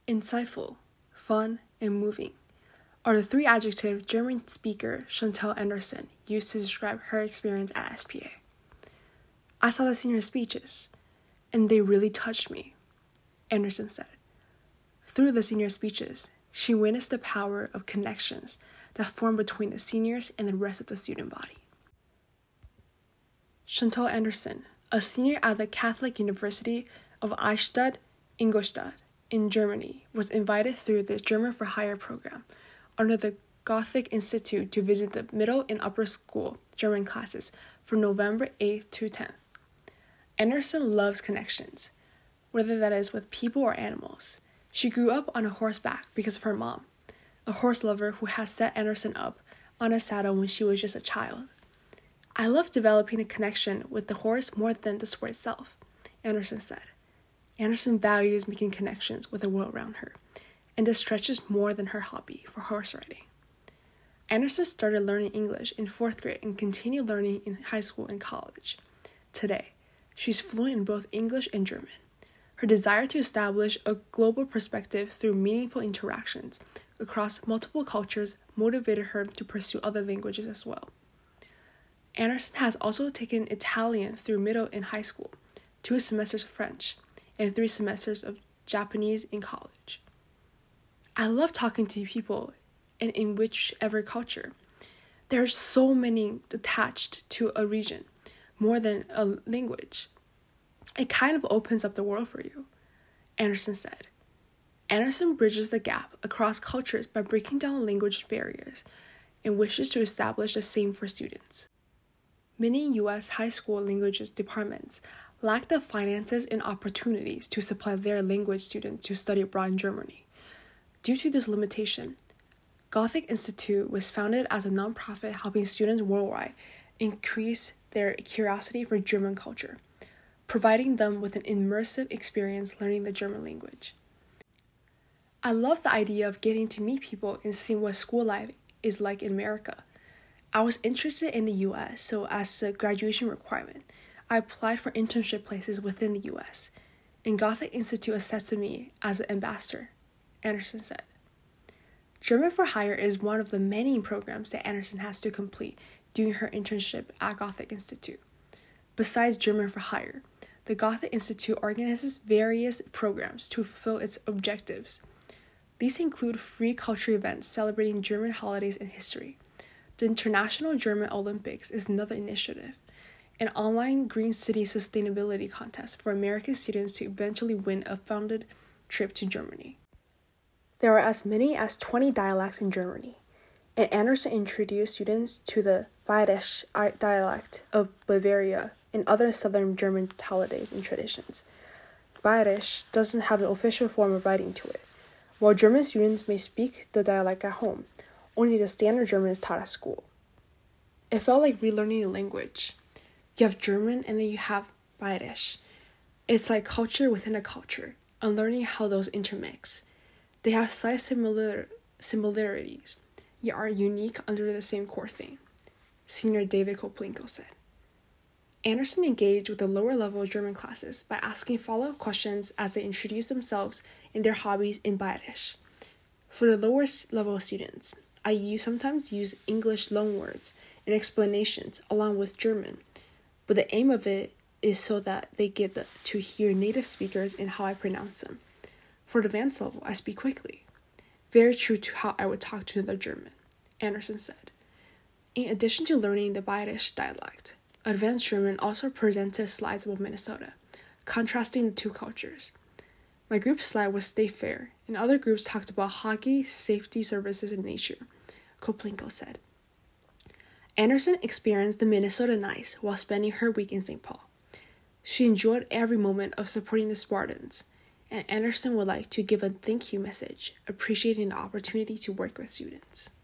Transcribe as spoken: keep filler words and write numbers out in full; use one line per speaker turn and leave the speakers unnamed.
Insightful, fun, and moving are the three adjectives German speaker Chantal Anderson used to describe her experience at S P A. I saw the senior speeches, and they really touched me, Anderson said. Through the senior speeches, she witnessed the power of connections that form between the seniors and the rest of the student body. Chantal Anderson, a senior at the Catholic University of Eichstätt, Ingolstadt, in Germany, was invited through the German for Hire program under the Goethe Institute to visit the middle and upper school German classes from November eighth to tenth. Anderson loves connections, whether that is with people or animals. She grew up on a horseback because of her mom, a horse lover who had set Anderson up on a saddle when she was just a child. I love developing a connection with the horse more than the sport itself, Anderson said. Anderson values making connections with the world around her, and this stretches more than her hobby for horse riding. Anderson started learning English in fourth grade and continued learning in high school and college. Today, she's fluent in both English and German. Her desire to establish a global perspective through meaningful interactions across multiple cultures motivated her to pursue other languages as well. Anderson has also taken Italian through middle and high school, two semesters of French, and three semesters of Japanese in college. I love talking to people and in whichever culture. There are so many attached to a region, more than a language. It kind of opens up the world for you, Anderson said. Anderson bridges the gap across cultures by breaking down language barriers and wishes to establish the same for students. Many U S high school languages departments lack the finances and opportunities to supply their language students to study abroad in Germany. Due to this limitation, Goethe Institute was founded as a nonprofit helping students worldwide increase their curiosity for German culture, providing them with an immersive experience learning the German language. I love the idea of getting to meet people and seeing what school life is like in America. I was interested in the U S, so as a graduation requirement, I applied for internship places within the U S, and Goethe Institute accepted me as an ambassador, Anderson said. German for Hire is one of the many programs that Anderson has to complete during her internship at Goethe Institute. Besides German for Hire, the Goethe Institute organizes various programs to fulfill its objectives. These include free culture events celebrating German holidays and history. The International German Olympics is another initiative, an online Green City sustainability contest for American students to eventually win a funded trip to Germany. There are as many as twenty dialects in Germany, and Anderson introduced students to the Bayerisch dialect of Bavaria and other southern German holidays and traditions. Bayerisch doesn't have an official form of writing to it. While German students may speak the dialect at home, only the standard German is taught at school. It felt like relearning a language. You have German and then you have Bayerisch. It's like culture within a culture, and learning how those intermix. They have slight similar similarities, yet are unique under the same core theme, Senior David Koplinko said. Anderson engaged with the lower-level German classes by asking follow-up questions as they introduced themselves and their hobbies in Bayerisch. For the lower-level students, I use, sometimes use English loanwords and explanations along with German, but the aim of it is so that they get the, to hear native speakers and how I pronounce them. For the advanced level, I speak quickly. Very true to how I would talk to another German, Anderson said. In addition to learning the Bayerisch dialect, Advanced German also presented slides about Minnesota, contrasting the two cultures. My group's slide was State Fair, and other groups talked about hockey, safety services, and nature, Koplinko said. Anderson experienced the Minnesota Nice while spending her week in Saint Paul. She enjoyed every moment of supporting the Spartans, and Anderson would like to give a thank you message, appreciating the opportunity to work with students.